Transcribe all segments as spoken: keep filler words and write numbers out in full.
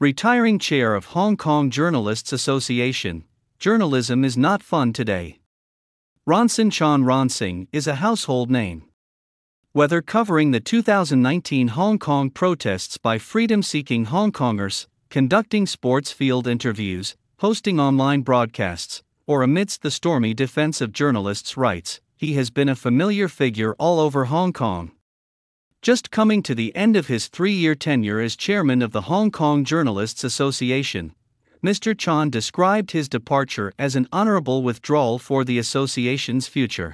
Retiring chair of Hong Kong Journalists Association, journalism is not fun today. Ronson Chan Ronsing is a household name. Whether covering the two thousand nineteen Hong Kong protests by freedom-seeking Hong Kongers, conducting sports field interviews, hosting online broadcasts, or amidst the stormy defense of journalists' rights, he has been a familiar figure all over Hong Kong. Just coming to the end of his three-year tenure as chairman of the Hong Kong Journalists Association, Mister Chan described his departure as an honorable withdrawal for the association's future.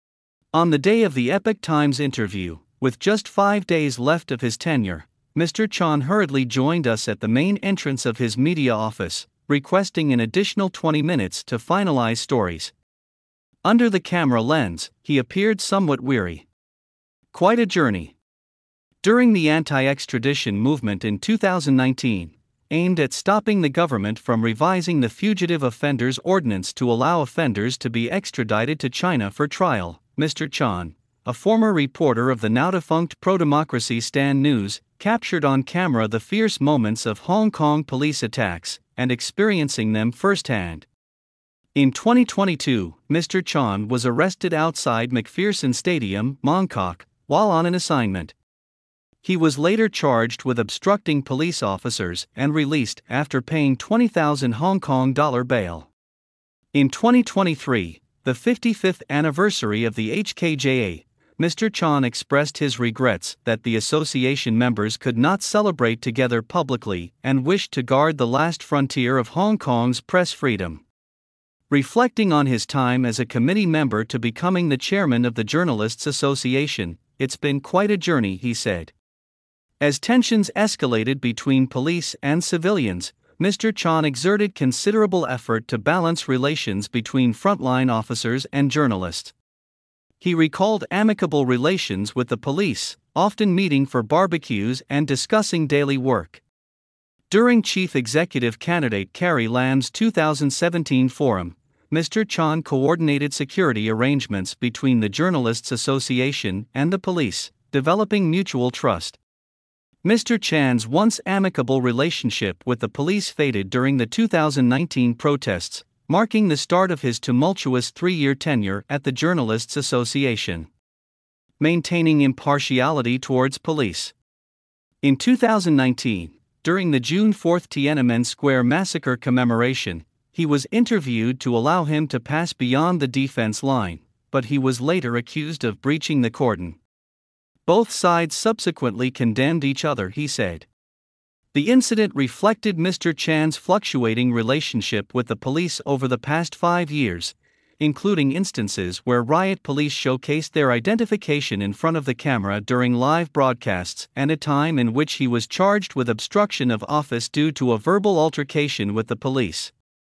On the day of the Epoch Times interview, with just five days left of his tenure, Mister Chan hurriedly joined us at the main entrance of his media office, requesting an additional twenty minutes to finalize stories. Under the camera lens, he appeared somewhat weary. Quite a journey. During the anti-extradition movement in two thousand nineteen, aimed at stopping the government from revising the Fugitive Offenders Ordinance to allow offenders to be extradited to China for trial, Mister Chan, a former reporter of the now-defunct pro-democracy Stand News, captured on camera the fierce moments of Hong Kong police attacks, and experiencing them firsthand. In twenty twenty-two, Mister Chan was arrested outside McPherson Stadium, Mongkok, while on an assignment. He was later charged with obstructing police officers and released after paying twenty thousand Hong Kong dollar bail. In twenty twenty-three, the fifty-fifth anniversary of the H K J A, Mister Chan expressed his regrets that the association members could not celebrate together publicly and wished to guard the last frontier of Hong Kong's press freedom. Reflecting on his time as a committee member to becoming the chairman of the Journalists Association, "It's been quite a journey," he said. As tensions escalated between police and civilians, Mister Chan exerted considerable effort to balance relations between frontline officers and journalists. He recalled amicable relations with the police, often meeting for barbecues and discussing daily work. During Chief Executive candidate Carrie Lam's two thousand seventeen forum, Mister Chan coordinated security arrangements between the Journalists Association and the police, developing mutual trust. Mister Chan's once amicable relationship with the police faded during the two thousand nineteen protests, marking the start of his tumultuous three-year tenure at the Journalists Association. Maintaining impartiality towards police. In two thousand nineteen, during the June fourth Tiananmen Square massacre commemoration, he was interviewed to allow him to pass beyond the defense line, but he was later accused of breaching the cordon. Both sides subsequently condemned each other, he said. The incident reflected Mister Chan's fluctuating relationship with the police over the past five years, including instances where riot police showcased their identification in front of the camera during live broadcasts, and a time in which he was charged with obstruction of office due to a verbal altercation with the police.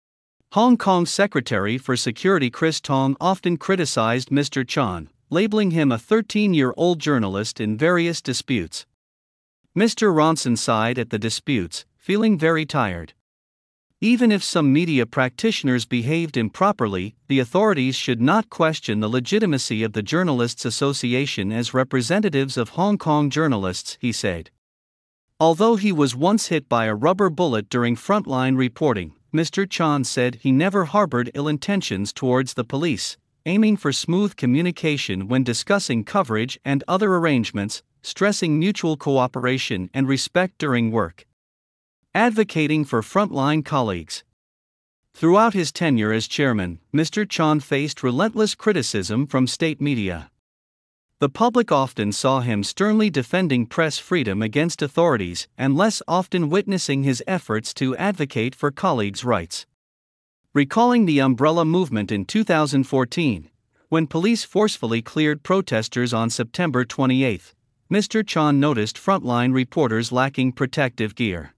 Hong Kong Secretary for Security Chris Tong often criticized Mister Chan, labeling him a thirteen-year-old journalist in various disputes. Mister Ronson sighed at the disputes, feeling very tired. Even if some media practitioners behaved improperly, the authorities should not question the legitimacy of the Journalists Association as representatives of Hong Kong journalists, he said. Although he was once hit by a rubber bullet during frontline reporting, Mister Chan said he never harbored ill intentions towards the police, aiming for smooth communication when discussing coverage and other arrangements, stressing mutual cooperation and respect during work. Advocating for frontline colleagues. Throughout his tenure as chairman, Mister Chan faced relentless criticism from state media. The public often saw him sternly defending press freedom against authorities and less often witnessing his efforts to advocate for colleagues' rights. Recalling the Umbrella Movement in two thousand fourteen, when police forcefully cleared protesters on September twenty-eighth, Mister Chan noticed frontline reporters lacking protective gear.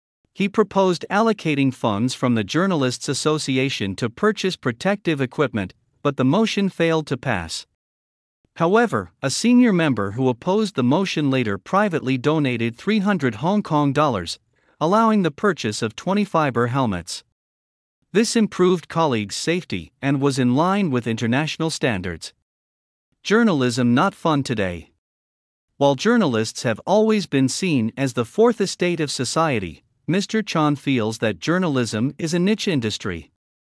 He proposed allocating funds from the Journalists Association to purchase protective equipment, but the motion failed to pass. However, a senior member who opposed the motion later privately donated three hundred Hong Kong dollars, allowing the purchase of twenty fiber helmets. This improved colleagues' safety and was in line with international standards. Journalism not fun today. While journalists have always been seen as the fourth estate of society, Mister Chan feels that journalism is a niche industry.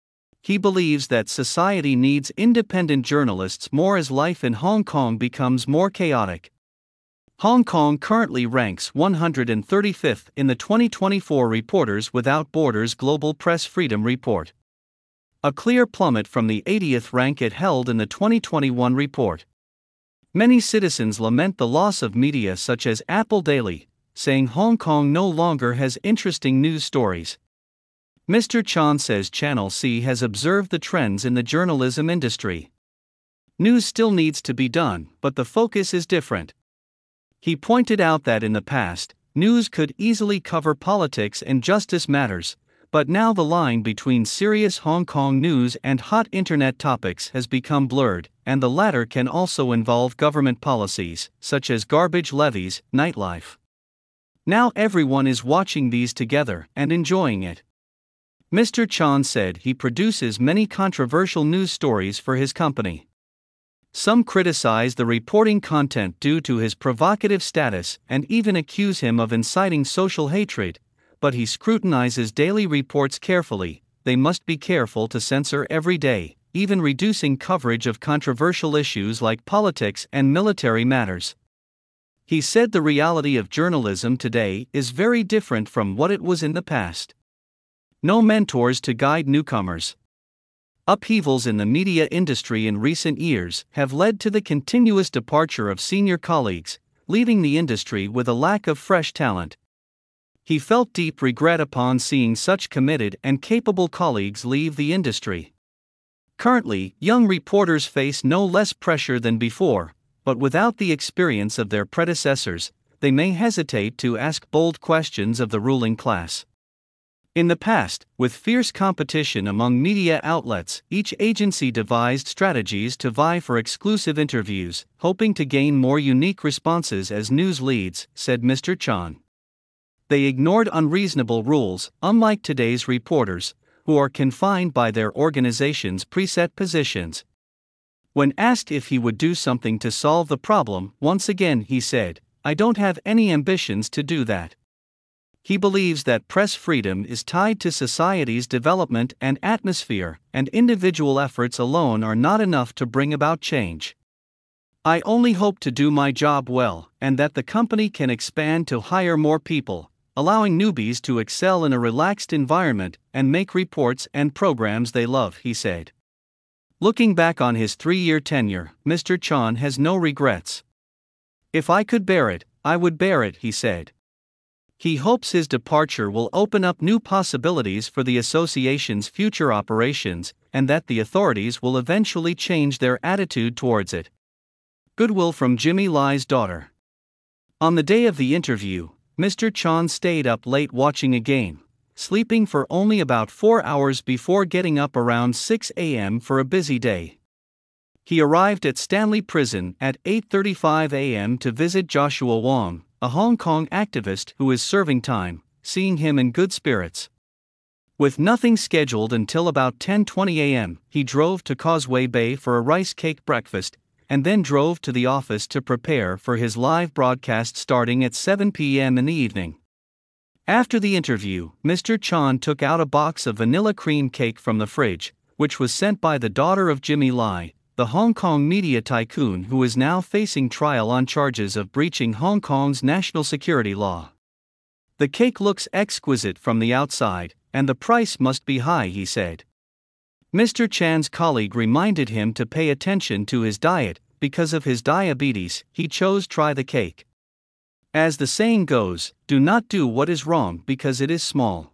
He believes that society needs independent journalists more as life in Hong Kong becomes more chaotic. Hong Kong currently ranks one hundred thirty-fifth in the twenty twenty-four Reporters Without Borders Global Press Freedom Report, a clear plummet from the eightieth rank it held in the twenty twenty-one report. Many citizens lament the loss of media such as Apple Daily, saying Hong Kong no longer has interesting news stories. Mister Chan says Channel C has observed the trends in the journalism industry. News still needs to be done, but the focus is different. He pointed out that in the past, news could easily cover politics and justice matters, but now the line between serious Hong Kong news and hot internet topics has become blurred, and the latter can also involve government policies, such as garbage levies, nightlife. Now everyone is watching these together and enjoying it. Mister Chan said he produces many controversial news stories for his company. Some criticize the reporting content due to his provocative status and even accuse him of inciting social hatred, but he scrutinizes daily reports carefully. They must be careful to censor every day, even reducing coverage of controversial issues like politics and military matters. He said the reality of journalism today is very different from what it was in the past. No mentors to guide newcomers. Upheavals in the media industry in recent years have led to the continuous departure of senior colleagues, leaving the industry with a lack of fresh talent. He felt deep regret upon seeing such committed and capable colleagues leave the industry. Currently, young reporters face no less pressure than before, but without the experience of their predecessors, they may hesitate to ask bold questions of the ruling class. In the past, with fierce competition among media outlets, each agency devised strategies to vie for exclusive interviews, hoping to gain more unique responses as news leads, said Mister Chan. They ignored unreasonable rules, unlike today's reporters, who are confined by their organization's preset positions. When asked if he would do something to solve the problem, once again he said, "I don't have any ambitions to do that." He believes that press freedom is tied to society's development and atmosphere, and individual efforts alone are not enough to bring about change. "I only hope to do my job well, and that the company can expand to hire more people, allowing newbies to excel in a relaxed environment and make reports and programs they love," he said. Looking back on his three-year tenure, Mister Chan has no regrets. "If I could bear it, I would bear it," he said. He hopes his departure will open up new possibilities for the association's future operations, and that the authorities will eventually change their attitude towards it. Goodwill from Jimmy Lai's daughter. On the day of the interview, Mister Chan stayed up late watching a game, sleeping for only about four hours before getting up around six a m for a busy day. He arrived at Stanley Prison at eight thirty-five a m to visit Joshua Wong, a Hong Kong activist who is serving time, seeing him in good spirits. With nothing scheduled until about ten twenty a m, he drove to Causeway Bay for a rice cake breakfast, and then drove to the office to prepare for his live broadcast starting at seven p m in the evening. After the interview, Mister Chan took out a box of vanilla cream cake from the fridge, which was sent by the daughter of Jimmy Lai, the Hong Kong media tycoon who is now facing trial on charges of breaching Hong Kong's national security law. "The cake looks exquisite from the outside, and the price must be high," he said. Mister Chan's colleague reminded him to pay attention to his diet. Because of his diabetes, he chose try the cake. As the saying goes, do not do what is wrong because it is small.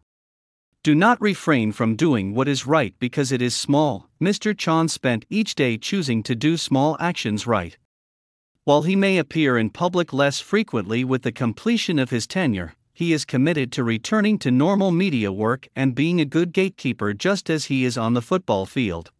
Do not refrain from doing what is right because it is small. Mister Chan spent each day choosing to do small actions right. While he may appear in public less frequently with the completion of his tenure, he is committed to returning to normal media work and being a good gatekeeper just as he is on the football field.